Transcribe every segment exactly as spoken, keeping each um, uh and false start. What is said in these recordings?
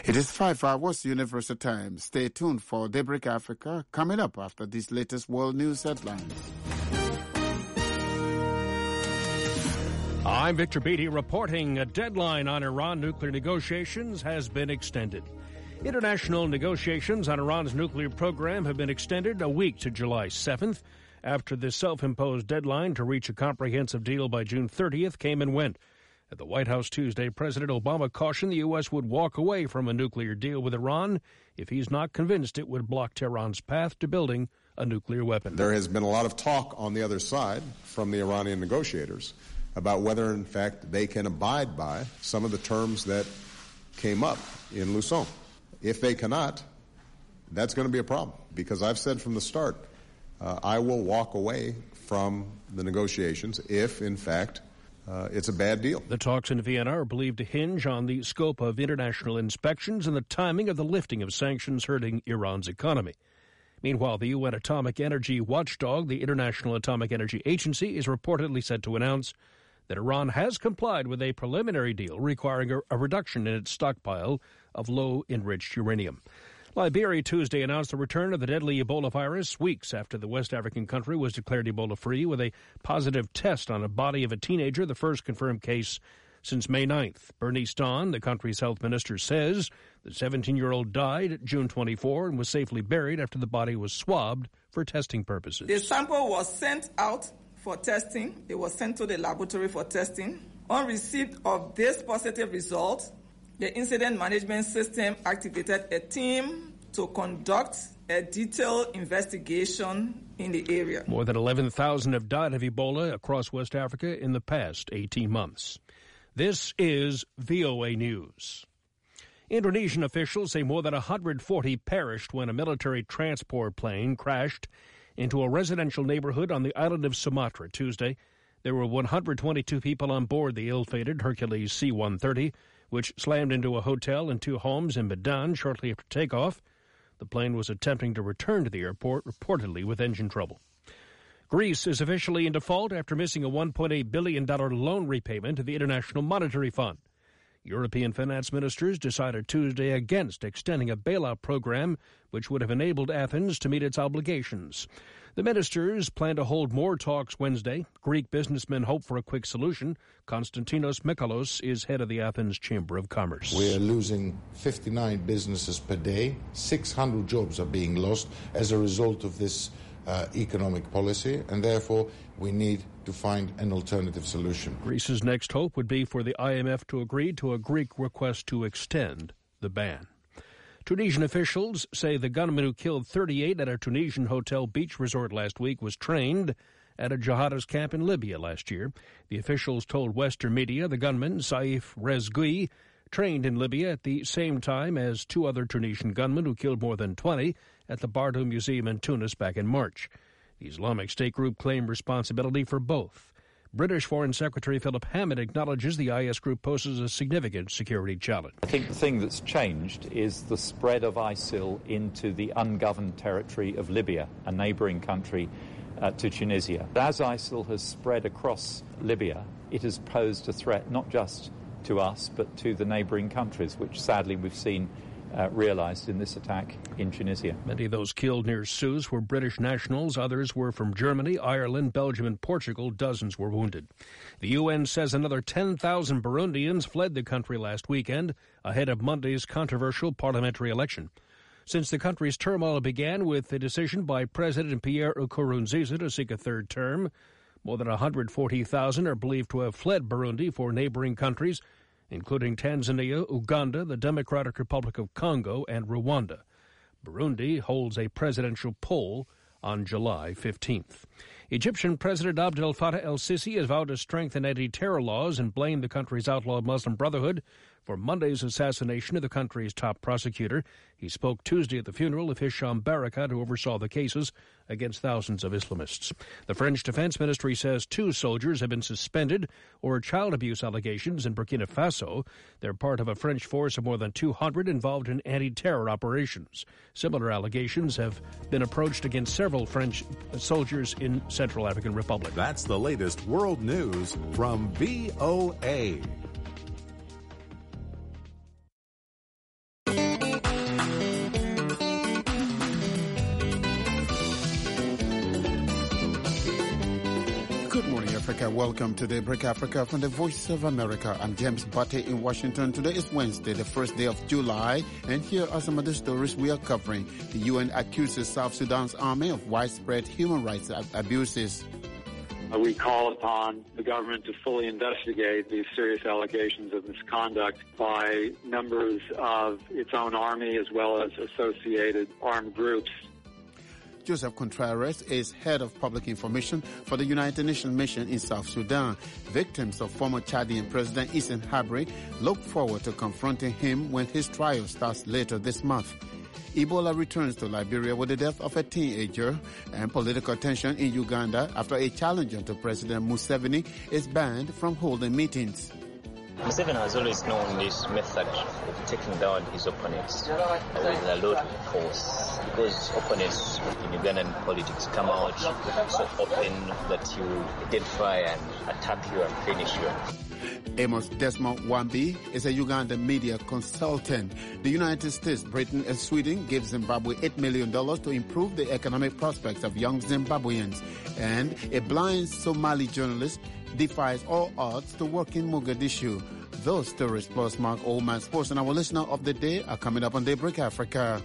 It is five hours Universal Time. Stay tuned for Daybreak Africa coming up after these latest world news headlines. I'm Victor Beatty reporting a deadline on Iran nuclear negotiations has been extended. International negotiations on Iran's nuclear program have been extended a week to July seventh after the self-imposed deadline to reach a comprehensive deal by June thirtieth came and went. At the White House Tuesday, President Obama cautioned the U S would walk away from a nuclear deal with Iran if he's not convinced it would block Tehran's path to building a nuclear weapon. There has been a lot of talk on the other side from the Iranian negotiators about whether, in fact, they can abide by some of the terms that came up in Lausanne. If they cannot, that's going to be a problem, because I've said from the start, uh, I will walk away from the negotiations if, in fact, uh, it's a bad deal. The talks in Vienna are believed to hinge on the scope of international inspections and the timing of the lifting of sanctions hurting Iran's economy. Meanwhile, the U N Atomic Energy Watchdog, the International Atomic Energy Agency, is reportedly set to announce that Iran has complied with a preliminary deal requiring a, a reduction in its stockpile of low-enriched uranium. Liberia Tuesday announced the return of the deadly Ebola virus weeks after the West African country was declared Ebola-free with a positive test on a body of a teenager, the first confirmed case since May ninth. Bernice Dawn, the country's health minister, says the seventeen-year-old died June twenty-fourth and was safely buried after the body was swabbed for testing purposes. The sample was sent out for testing. It was sent to the laboratory for testing. On receipt of this positive result, the incident management system activated a team to conduct a detailed investigation in the area. More than eleven thousand have died of Ebola across West Africa in the past eighteen months. This is V O A News. Indonesian officials say more than one hundred forty perished when a military transport plane crashed into a residential neighborhood on the island of Sumatra Tuesday. There were one hundred twenty-two people on board the ill-fated Hercules C one thirty, which slammed into a hotel and two homes in Medan shortly after takeoff. The plane was attempting to return to the airport, reportedly with engine trouble. Greece is officially in default after missing a one point eight billion dollars loan repayment to the International Monetary Fund. European finance ministers decided Tuesday against extending a bailout program which would have enabled Athens to meet its obligations. The ministers plan to hold more talks Wednesday. Greek businessmen hope for a quick solution. Konstantinos Mikalos is head of the Athens Chamber of Commerce. We are losing fifty-nine businesses per day. six hundred jobs are being lost as a result of this uh, economic policy, and therefore we need to find an alternative solution. Greece's next hope would be for the I M F to agree to a Greek request to extend the ban. Tunisian officials say the gunman who killed thirty-eight at a Tunisian hotel beach resort last week was trained at a jihadist camp in Libya last year. The officials told Western media the gunman, Saif Rezgui, trained in Libya at the same time as two other Tunisian gunmen who killed more than twenty at the Bardo Museum in Tunis back in March. The Islamic State group claimed responsibility for both. British Foreign Secretary Philip Hammond acknowledges the I S group poses a significant security challenge. I think the thing that's changed is the spread of ISIL into the ungoverned territory of Libya, a neighbouring country uh, to Tunisia. As ISIL has spread across Libya, it has posed a threat not just to us but to the neighbouring countries, which sadly we've seen Uh, realized in this attack in Tunisia. Many of those killed near Sousse were British nationals. Others were from Germany, Ireland, Belgium, and Portugal. Dozens were wounded. The U N says another ten thousand Burundians fled the country last weekend ahead of Monday's controversial parliamentary election. Since the country's turmoil began with the decision by President Pierre Nkurunziza to seek a third term, more than one hundred forty thousand are believed to have fled Burundi for neighboring countries, including Tanzania, Uganda, the Democratic Republic of Congo, and Rwanda. Burundi holds a presidential poll on July fifteenth. Egyptian President Abdel Fattah el-Sisi has vowed to strengthen anti-terror laws and blamed the country's outlawed Muslim Brotherhood for Monday's assassination of the country's top prosecutor. He spoke Tuesday at the funeral of Hisham Barakat, who oversaw the cases against thousands of Islamists. The French Defense Ministry says two soldiers have been suspended over child abuse allegations in Burkina Faso. They're part of a French force of more than two hundred involved in anti-terror operations. Similar allegations have been approached against several French soldiers in Central African Republic. That's the latest world news from V O A. welcome to Daybreak Africa from the Voice of America. I'm James Butte in Washington. Today is Wednesday, the first day of July, and here are some of the stories we are covering. The U N accuses South Sudan's army of widespread human rights abuses. We call upon the government to fully investigate these serious allegations of misconduct by members of its own army as well as associated armed groups. Joseph Contreras is head of public information for the United Nations mission in South Sudan. Victims of former Chadian President Issam Habri look forward to confronting him when his trial starts later this month. Ebola returns to Liberia with the death of a teenager, and political tension in Uganda after a challenger to President Museveni is banned from holding meetings. Museveni has always known this method of taking down his opponents with a lot of force, because opponents in Ugandan politics come out so open that you identify and attack you and finish you. Amos Desmond Wambi is a Ugandan media consultant. The United States, Britain, and Sweden give Zimbabwe eight million dollars to improve the economic prospects of young Zimbabweans. And a blind Somali journalist defies all odds to work in Mogadishu. Those stories plus Mark Oldman Sports and our listener of the day are coming up on Daybreak Africa.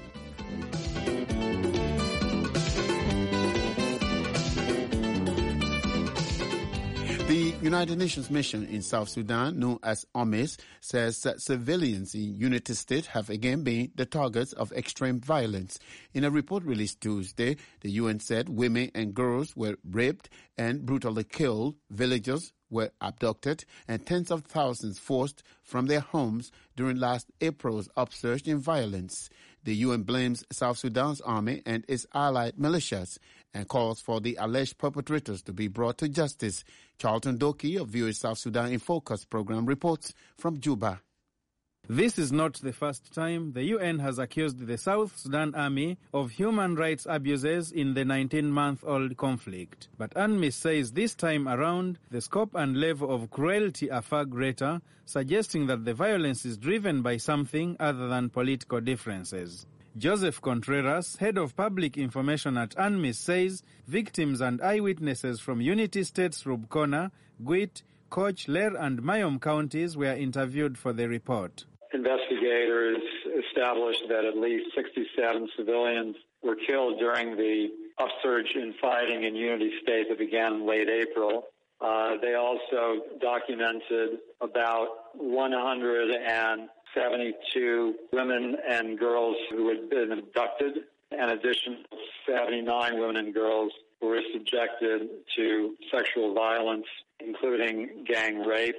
The United Nations mission in South Sudan, known as UNMISS, says that civilians in Unity State have again been the targets of extreme violence. In a report released Tuesday, the U N said women and girls were raped and brutally killed, villagers were abducted, and tens of thousands forced from their homes during last April's upsurge in violence. The U N blames South Sudan's army and its allied militias and calls for the alleged perpetrators to be brought to justice. Charlton Doki of V O A South Sudan in Focus program reports from Juba. This is not the first time the U N has accused the South Sudan Army of human rights abuses in the nineteen-month-old conflict. But UNMISS says this time around, the scope and level of cruelty are far greater, suggesting that the violence is driven by something other than political differences. Joseph Contreras, head of public information at UNMISS, says victims and eyewitnesses from Unity States Rubkona, Gwit, Koch, Ler and Mayom counties were interviewed for the report. Investigators established that at least sixty-seven civilians were killed during the upsurge in fighting in Unity State that began in late April. Uh, they also documented about one hundred seventy-two women and girls who had been abducted. In addition, seventy-nine women and girls who were subjected to sexual violence, including gang rape.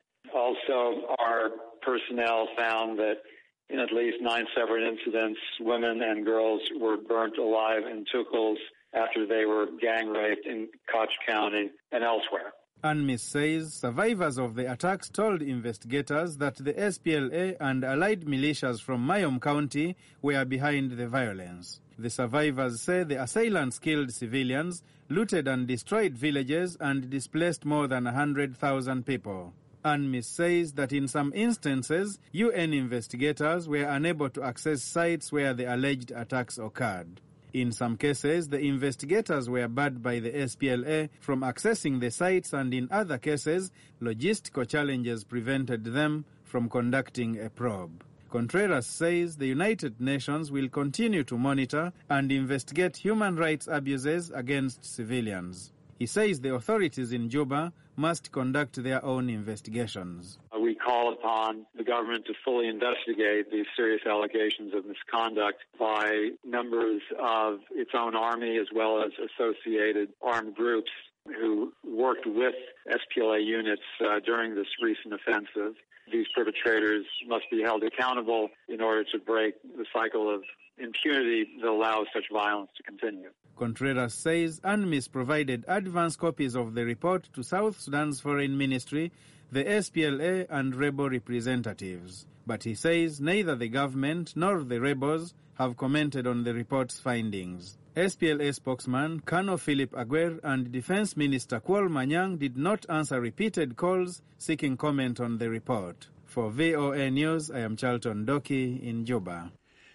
Also, our personnel found that in at least nine separate incidents, women and girls were burnt alive in Tukals after they were gang raped in Koch County and elsewhere. UNMISS says survivors of the attacks told investigators that the S P L A and allied militias from Mayom County were behind the violence. The survivors say the assailants killed civilians, looted and destroyed villages, and displaced more than one hundred thousand people. UNMISS says that in some instances, U N investigators were unable to access sites where the alleged attacks occurred. In some cases, the investigators were barred by the S P L A from accessing the sites, and in other cases, logistical challenges prevented them from conducting a probe. Contreras says the United Nations will continue to monitor and investigate human rights abuses against civilians. He says the authorities in Juba must conduct their own investigations. We call upon the government to fully investigate these serious allegations of misconduct by members of its own army as well as associated armed groups who worked with S P L A units uh, during this recent offensive. These perpetrators must be held accountable in order to break the cycle of impunity that allows such violence to continue. Contreras says UNMISS provided advance copies of the report to South Sudan's Foreign Ministry, the S P L A and rebel representatives. But he says neither the government nor the rebels have commented on the report's findings. S P L A spokesman Colonel Philip Aguer and Defense Minister Kwol Manyang did not answer repeated calls seeking comment on the report. For V O A News, I am Charlton Doki in Juba.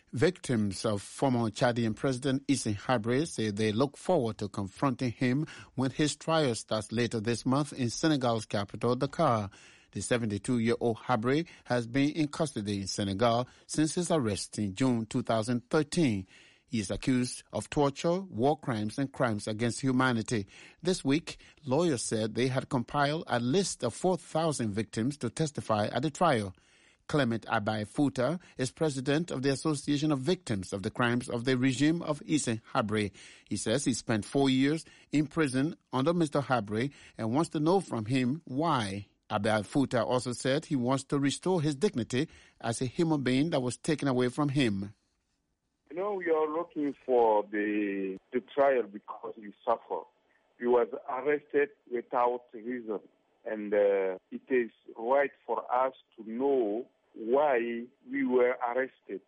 Victims of former Chadian President Hissène Habré say they look forward to confronting him when his trial starts later this month in Senegal's capital, Dakar. The seventy-two-year-old Habré has been in custody in Senegal since his arrest in June two thousand thirteen. He is accused of torture, war crimes, and crimes against humanity. This week, lawyers said they had compiled a list of four thousand victims to testify at the trial. Clement Abai Fouta is president of the Association of Victims of the Crimes of the Regime of Hissène Habré. He says he spent four years in prison under Mister Habré and wants to know from him why. Abai Fouta also said he wants to restore his dignity as a human being that was taken away from him. You know, we are looking for the the trial because he suffered. He was arrested without reason, and uh, it is right for us to know why we were arrested.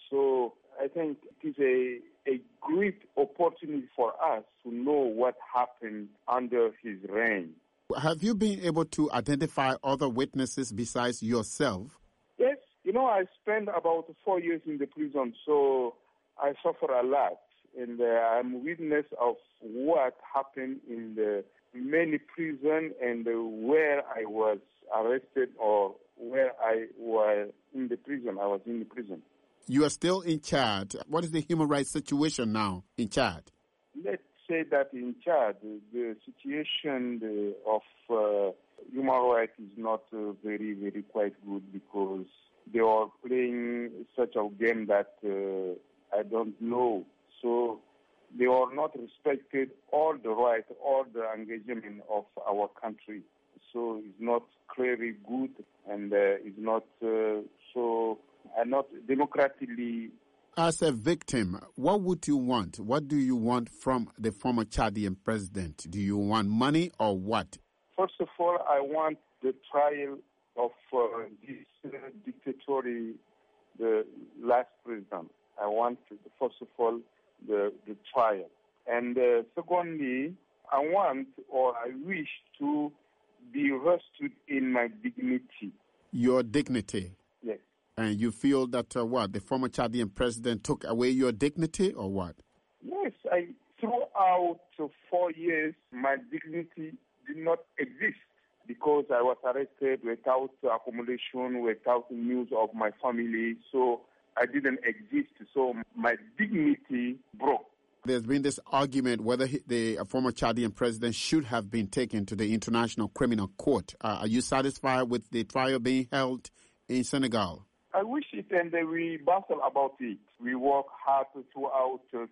So I think it is a, a great opportunity for us to know what happened under his reign. Have you been able to identify other witnesses besides yourself? Yes. You know, I spent about four years in the prison, so I suffer a lot. And uh, I'm witness of what happened in the many prison and uh, where I was arrested or where I was in the prison. I was in the prison. You are still in Chad. What is the human rights situation now in Chad? Let's say that in Chad, the situation the, of uh, human rights is not uh, very, very quite good because they are playing such a game that uh, I don't know. So they are not respected all the rights, all the engagement of our country. So it's not clearly good and uh, it's not uh, so uh, not democratically. As a victim, what would you want? What do you want from the former Chadian president? Do you want money or what? First of all, I want the trial of uh, this uh, dictatorial, the last president. I want, first of all, the, the trial. And uh, secondly, I want or I wish to be rested in my dignity. Your dignity? Yes. And you feel that, uh, what, the former Chadian president took away your dignity or what? Yes. I, throughout four years, my dignity did not exist because I was arrested without accommodation, without news of my family. So I didn't exist. So my dignity broke. There's been this argument whether he, the former Chadian president should have been taken to the International Criminal Court. Uh, are you satisfied with the trial being held in Senegal? I wish it, and uh, we battle about it. We work hard throughout uh,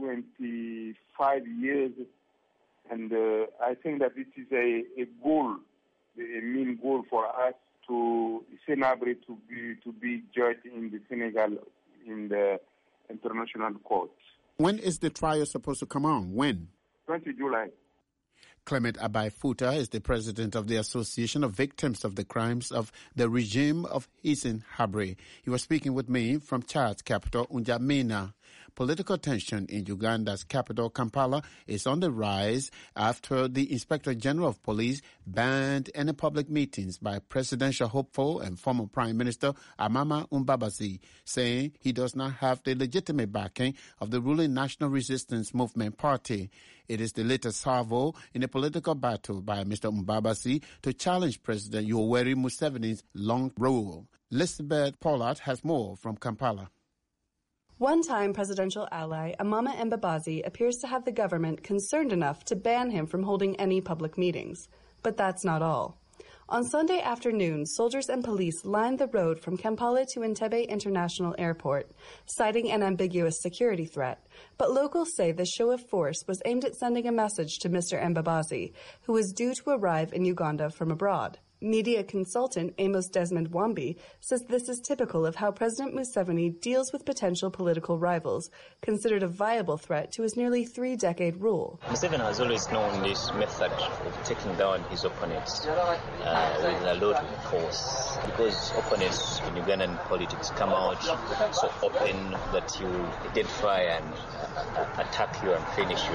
twenty-five years, and uh, I think that it is a, a goal, a main goal for us to Senabre to be to be judged in the Senegal in the International Court. When is the trial supposed to come on? When? twentieth of July. Clement Abai Fouta is the president of the Association of Victims of the Crimes of the Regime of Hissène Habré. He was speaking with me from Chad's capital, N'Djamena. Political tension in Uganda's capital, Kampala, is on the rise after the Inspector General of Police banned any public meetings by presidential hopeful and former Prime Minister Amama Mbabazi, saying he does not have the legitimate backing of the ruling National Resistance Movement Party. It is the latest salvo in a political battle by Mister Mbabazi to challenge President Yoweri Museveni's long rule. Elizabeth Pollard has more from Kampala. One-time presidential ally Amama Mbabazi appears to have the government concerned enough to ban him from holding any public meetings. But that's not all. On Sunday afternoon, soldiers and police lined the road from Kampala to Entebbe International Airport, citing an ambiguous security threat. But locals say the show of force was aimed at sending a message to Mister Mbabazi, who is due to arrive in Uganda from abroad. Media consultant Amos Desmond Wambi says this is typical of how President Museveni deals with potential political rivals, considered a viable threat to his nearly three-decade rule. Museveni has always known this method of taking down his opponents uh, with a lot of force, because opponents in Ugandan politics come out so open that you identify and uh, attack you and finish you.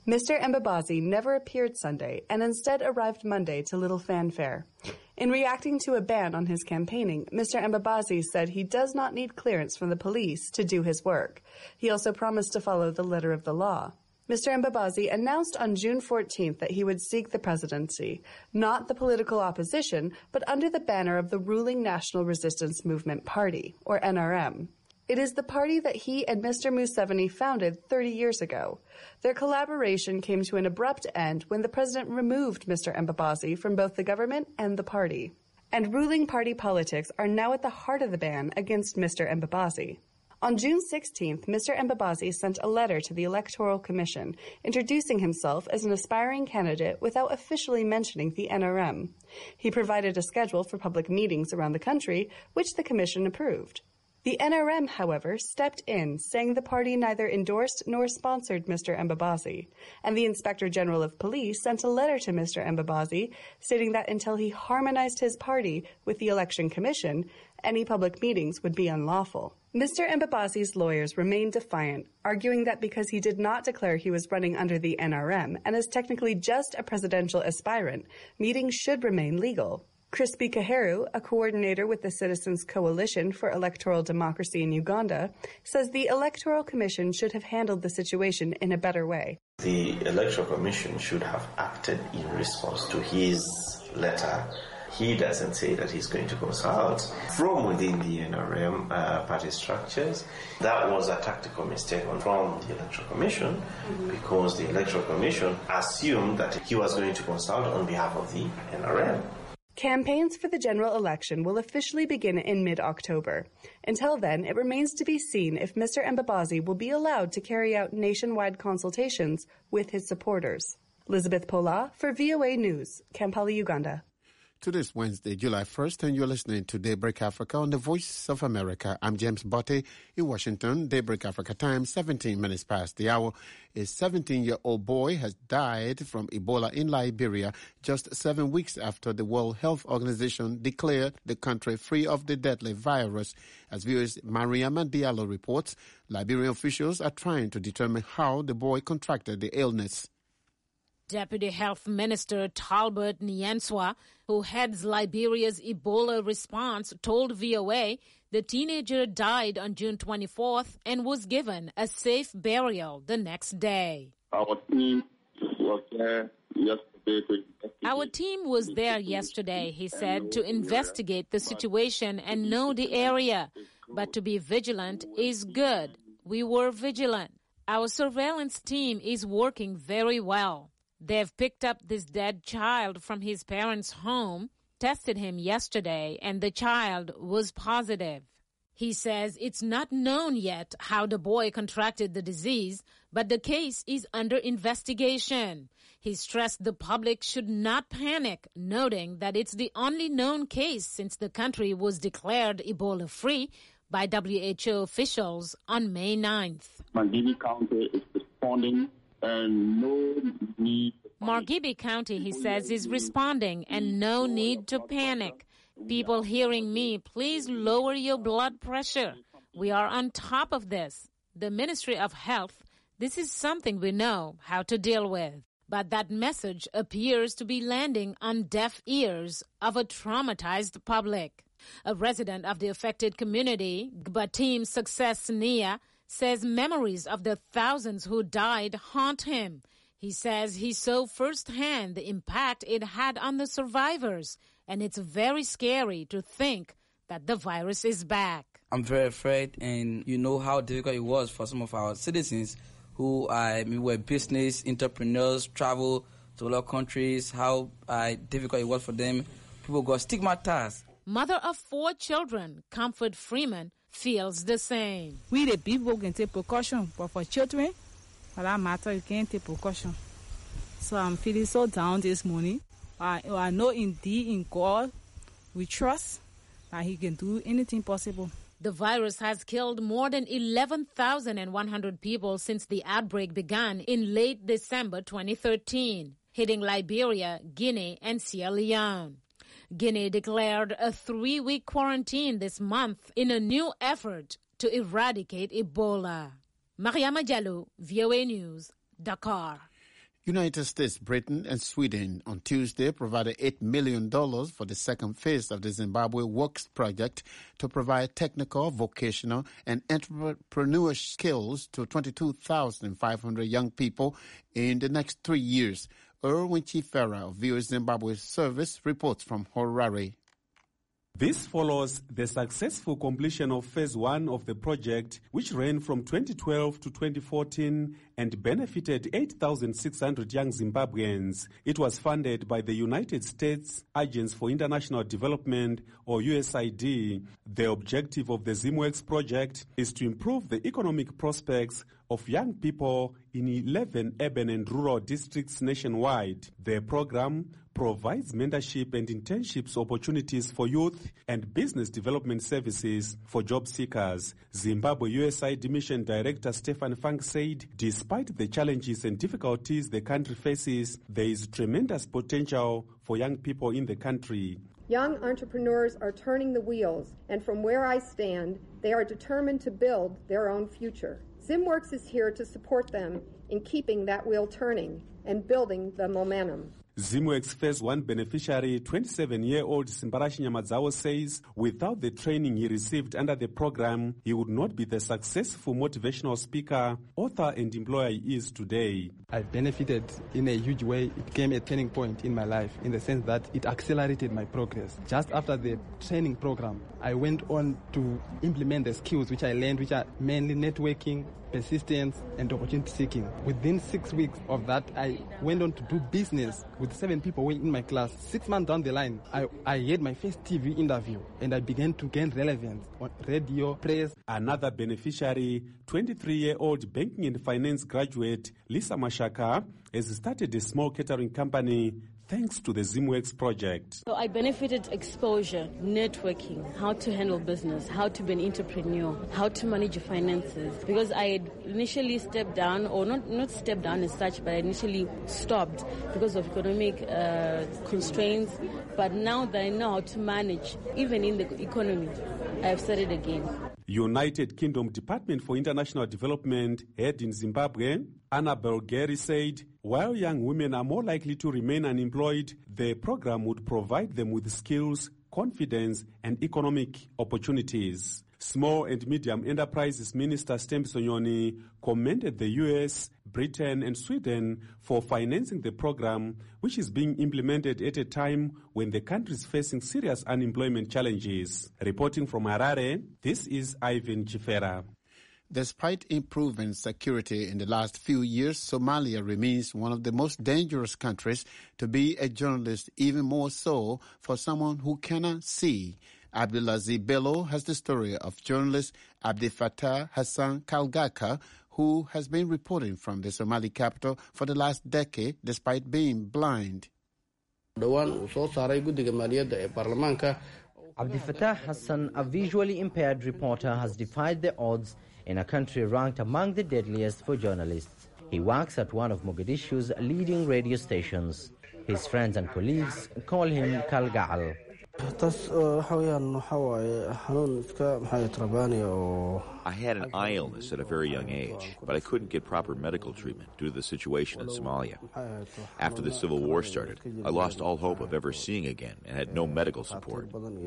Mister Mbabazi never appeared Sunday and instead arrived Monday to little fanfare. In reacting to a ban on his campaigning, Mister Mbabazi said he does not need clearance from the police to do his work. He also promised to follow the letter of the law. Mister Mbabazi announced on June fourteenth that he would seek the presidency, not the political opposition, but under the banner of the ruling National Resistance Movement Party, or N R M. It is the party that he and Mister Museveni founded thirty years ago. Their collaboration came to an abrupt end when the president removed Mister Mbabazi from both the government and the party. And ruling party politics are now at the heart of the ban against Mister Mbabazi. On June sixteenth, Mister Mbabazi sent a letter to the Electoral Commission introducing himself as an aspiring candidate without officially mentioning the N R M. He provided a schedule for public meetings around the country, which the commission approved. The N R M, however, stepped in, saying the party neither endorsed nor sponsored Mister Mbabazi, and the Inspector General of Police sent a letter to Mister Mbabazi stating that until he harmonized his party with the Election Commission, any public meetings would be unlawful. Mister Mbabazi's lawyers remained defiant, arguing that because he did not declare he was running under the N R M and is technically just a presidential aspirant, meetings should remain legal. Crispy Kaheru, a coordinator with the Citizens Coalition for Electoral Democracy in Uganda, says the Electoral Commission should have handled the situation in a better way. The Electoral Commission should have acted in response to his letter. He doesn't say that he's going to consult from within the N R M uh, party structures. That was a tactical mistake from the Electoral Commission mm-hmm. because the Electoral Commission assumed that he was going to consult on behalf of the N R M. Campaigns for the general election will officially begin in mid-October. Until then, it remains to be seen if Mister Mbabazi will be allowed to carry out nationwide consultations with his supporters. Elizabeth Pola for V O A News, Kampala, Uganda. To this Wednesday, July first, and you're listening to Daybreak Africa on the Voice of America. I'm James Botte in Washington. Daybreak Africa time, seventeen minutes past the hour. A seventeen-year-old boy has died from Ebola in Liberia just seven weeks after the World Health Organization declared the country free of the deadly virus. As V O A's Mariama Diallo reports, Liberian officials are trying to determine how the boy contracted the illness. Deputy Health Minister Talbot Nyanswa, who heads Liberia's Ebola response, told V O A the teenager died on June twenty-fourth and was given a safe burial the next day. Our team was there yesterday. Our team was there yesterday, he said, to investigate the situation and know the area. But to be vigilant is good. We were vigilant. Our surveillance team is working very well. They've picked up this dead child from his parents' home, tested him yesterday, and the child was positive. He says it's not known yet how the boy contracted the disease, but the case is under investigation. He stressed the public should not panic, noting that it's the only known case since the country was declared Ebola-free by W H O officials on May ninth. Margibi County is responding. And no need. Margibi County, he says, is responding and no need to panic. People hearing me, please lower your blood pressure. We are on top of this. The Ministry of Health, this is something we know how to deal with. But that message appears to be landing on deaf ears of a traumatized public. A resident of the affected community, Gbatim Success Nia, says memories of the thousands who died haunt him. He says he saw firsthand the impact it had on the survivors, and it's very scary to think that the virus is back. I'm very afraid, and you know how difficult it was for some of our citizens who I mean, were business entrepreneurs, travel to other countries, how uh, difficult it was for them. People got stigmatized. Mother of four children, Comfort Freeman, feels the same. We the people can take precaution, but for children, for that matter, you can't take precaution. So I'm feeling so down this morning. I, I know indeed in God we trust that He can do anything possible. The virus has killed more than eleven thousand one hundred people since the outbreak began in late December twenty thirteen, hitting Liberia, Guinea, and Sierra Leone. Guinea declared a three-week quarantine this month in a new effort to eradicate Ebola. Mariama Diallo, V O A News, Dakar. United States, Britain and Sweden on Tuesday provided eight million dollars for the second phase of the Zimbabwe Works project to provide technical, vocational and entrepreneurial skills to twenty-two thousand five hundred young people in the next three years. Erwin Chifera of V O A Zimbabwe Service reports from Harare. This follows the successful completion of phase one of the project, which ran from twenty twelve to twenty fourteen and benefited eight thousand six hundred young Zimbabweans. It was funded by the United States Agency for International Development, or U S A I D. The objective of the ZimWorks project is to improve the economic prospects of young people in eleven urban and rural districts nationwide. The program provides mentorship and internships opportunities for youth and business development services for job seekers. Zimbabwe U S A I D Mission Director Stefan Funk said, despite the challenges and difficulties the country faces, there is tremendous potential for young people in the country. Young entrepreneurs are turning the wheels, and from where I stand, they are determined to build their own future. ZimWorks is here to support them in keeping that wheel turning and building the momentum. ZimWorks Phase one beneficiary, twenty-seven-year-old Simbarashi Nyamadzawo, says without the training he received under the program, he would not be the successful motivational speaker, author and employer he is today. I benefited in a huge way. It became a turning point in my life in the sense that it accelerated my progress. Just after the training program, I went on to implement the skills which I learned, which are mainly networking, persistence, and opportunity seeking. Within six weeks of that, I went on to do business with seven people in my class. Six months down the line, I, I had my first T V interview, and I began to gain relevance on radio, press. Another beneficiary, twenty-three-year-old banking and finance graduate Lisa Mashaka, has started a small catering company thanks to the ZimWorks project. So I benefited exposure, networking, how to handle business, how to be an entrepreneur, how to manage your finances. Because I had initially stepped down, or not, not stepped down as such, but I initially stopped because of economic uh, constraints. But now that I know how to manage, even in the economy, I have started again. United Kingdom Department for International Development head in Zimbabwe, Annabel Gary, said while young women are more likely to remain unemployed, the program would provide them with skills, confidence, and economic opportunities. Small and Medium Enterprises Minister Stembi Sonyoni commended the U S, Britain, and Sweden for financing the program, which is being implemented at a time when the country is facing serious unemployment challenges. Reporting from Harare, this is Ivan Chifera. Despite improving security in the last few years, Somalia remains one of the most dangerous countries to be a journalist, even more so for someone who cannot see. Abdulaziz Bello has the story of journalist Abdi Fattah Hassan Kalgaka, who has been reporting from the Somali capital for the last decade despite being blind. Abdi Fattah Hassan, a visually impaired reporter, has defied the odds in a country ranked among the deadliest for journalists. He works at one of Mogadishu's leading radio stations. His friends and colleagues call him Kalgal. I had an eye illness at a very young age, but I couldn't get proper medical treatment due to the situation in Somalia. After the civil war started, I lost all hope of ever seeing again and had no medical support.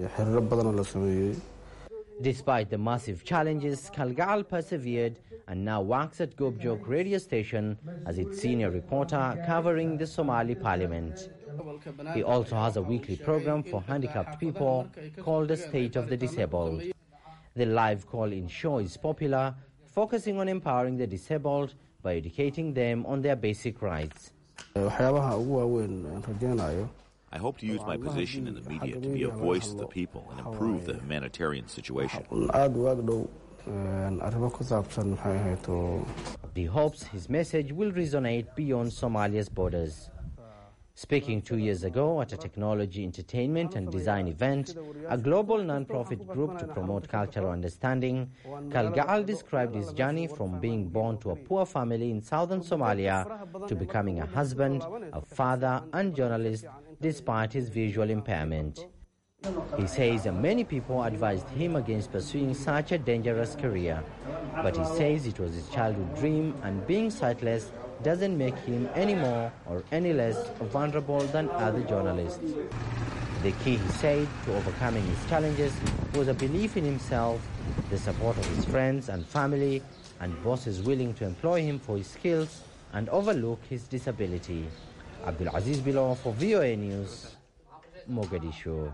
Despite the massive challenges, Kalgal persevered and now works at Gobjok radio station as its senior reporter covering the Somali parliament. He also has a weekly program for handicapped people called The State of the Disabled. The live call-in show is popular, focusing on empowering the disabled by educating them on their basic rights. I hope to use my position in the media to be a voice of the people and improve the humanitarian situation. He hopes his message will resonate beyond Somalia's borders. Speaking two years ago at a technology, entertainment and design event, a global non-profit group to promote cultural understanding, Kalgal described his journey from being born to a poor family in southern Somalia to becoming a husband, a father and journalist despite his visual impairment. He says many people advised him against pursuing such a dangerous career, but he says it was his childhood dream and being sightless doesn't make him any more or any less vulnerable than other journalists. The key, he said, to overcoming his challenges was a belief in himself, the support of his friends and family, and bosses willing to employ him for his skills and overlook his disability. Abdul Aziz Bilo for V O A News, Mogadishu.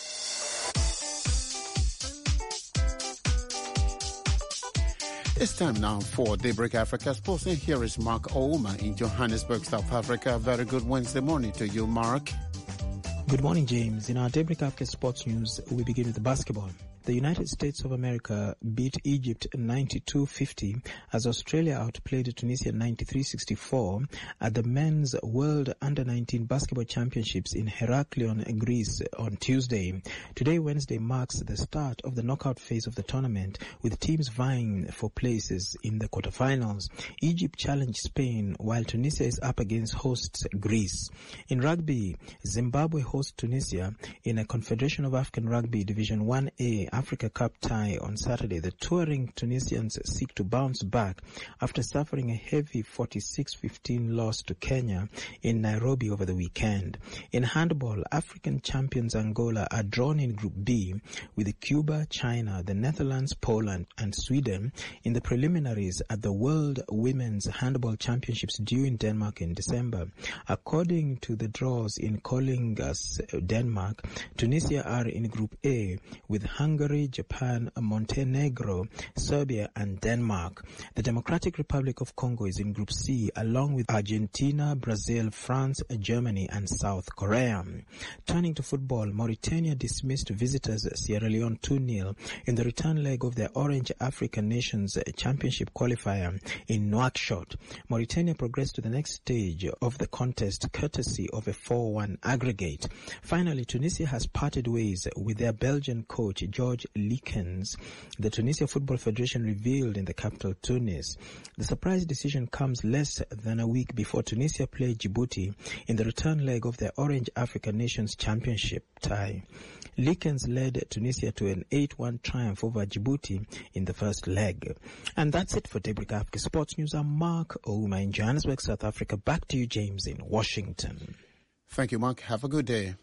It's time now for Daybreak Africa Sports, and here is Mark Ouma in Johannesburg, South Africa. Very good Wednesday morning to you, Mark. Good morning, James. In our Daybreak Africa Sports news, we begin with basketball. The United States of America beat Egypt ninety-two fifty as Australia outplayed Tunisia ninety-three sixty-four at the Men's World Under nineteen Basketball Championships in Heraklion, Greece on Tuesday. Today, Wednesday, marks the start of the knockout phase of the tournament, with teams vying for places in the quarterfinals. Egypt challenged Spain, while Tunisia is up against hosts Greece. In rugby, Zimbabwe hosts Tunisia in a Confederation of African Rugby Division one A Africa Cup tie on Saturday. The touring Tunisians seek to bounce back after suffering a heavy forty-six fifteen loss to Kenya in Nairobi over the weekend. In handball, African champions Angola are drawn in Group B with Cuba, China, the Netherlands, Poland and Sweden in the preliminaries at the World Women's Handball Championships due in Denmark in December. According to the draws in Kolding, Denmark, Tunisia are in Group A with Hungary, Japan, Montenegro, Serbia and Denmark. The Democratic Republic of Congo is in Group C along with Argentina, Brazil, France, Germany and South Korea. Turning to football, Mauritania dismissed visitors Sierra Leone two nil in the return leg of their Orange African Nations Championship qualifier in Nouakchott. Mauritania progressed to the next stage of the contest courtesy of a four one aggregate. Finally, Tunisia has parted ways with their Belgian coach George Likens, the Tunisia Football Federation revealed in the capital Tunis. The surprise decision comes less than a week before Tunisia played Djibouti in the return leg of their Orange African Nations Championship tie. Likens led Tunisia to an eight one triumph over Djibouti in the first leg. And that's it for Daybreak Africa Sports News. I'm Mark Ouma in Johannesburg, South Africa. Back to you, James, in Washington. Thank you, Mark. Have a good day.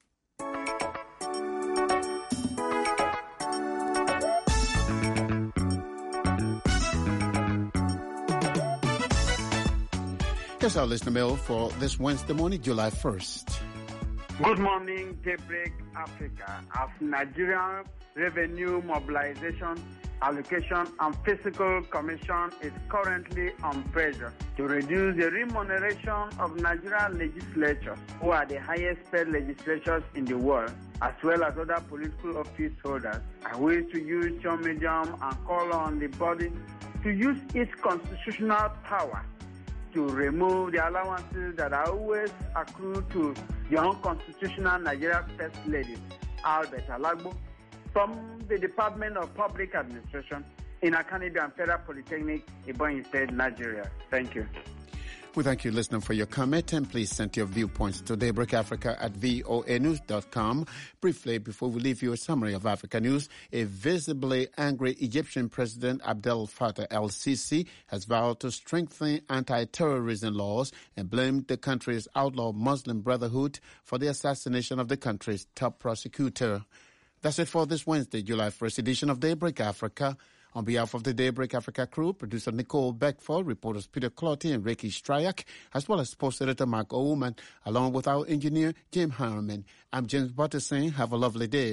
Here's our listener mail for this Wednesday morning, July first. Good morning, Daybreak Africa. As Nigerian Revenue Mobilization, Allocation and Fiscal Commission is currently on pressure to reduce the remuneration of Nigerian legislators, who are the highest paid legislators in the world, as well as other political office holders. I wish to use your medium and call on the body to use its constitutional power to remove the allowances that are always accrued to the unconstitutional Nigeria First Lady, Albert Alagbo, from the Department of Public Administration in Akanido and Federal Polytechnic, Ebonyi State, Nigeria. Thank you. We thank you, listener, for your comment, and please send your viewpoints to Daybreak Africa at voa news dot com. Briefly, before we leave you a summary of Africa news, a visibly angry Egyptian President Abdel Fattah el-Sisi has vowed to strengthen anti-terrorism laws and blamed the country's outlaw Muslim Brotherhood for the assassination of the country's top prosecutor. That's it for this Wednesday, July first edition of Daybreak Africa. On behalf of the Daybreak Africa crew, producer Nicole Beckford, reporters Peter Clotty and Ricky Stryak, as well as sports editor Mark Oman, along with our engineer Jim Harriman. I'm James Butter saying have a lovely day.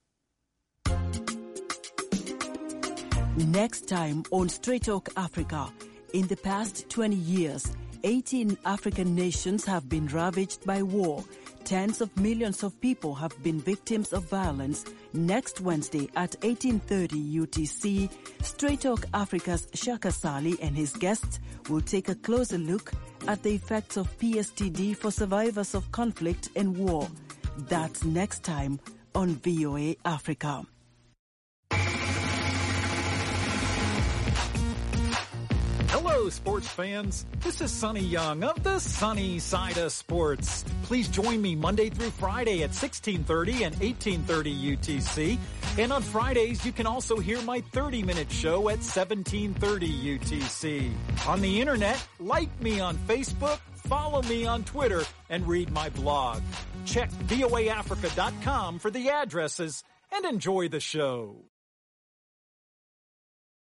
Next time on Straight Talk Africa. In the past twenty years, eighteen African nations have been ravaged by war. Tens of millions of people have been victims of violence. Next Wednesday at eighteen thirty U T C, Straight Talk Africa's Shaka Sali and his guests will take a closer look at the effects of P S T D for survivors of conflict and war. That's next time on V O A Africa. Hello, Hello, sports fans. This is Sonny Young of the Sunny Side of Sports. Please join me Monday through Friday at sixteen thirty and eighteen thirty U T C. And on Fridays, you can also hear my thirty-minute show at seventeen thirty U T C. On the internet, like me on Facebook, follow me on Twitter, and read my blog. Check V O A Africa dot com for the addresses and enjoy the show.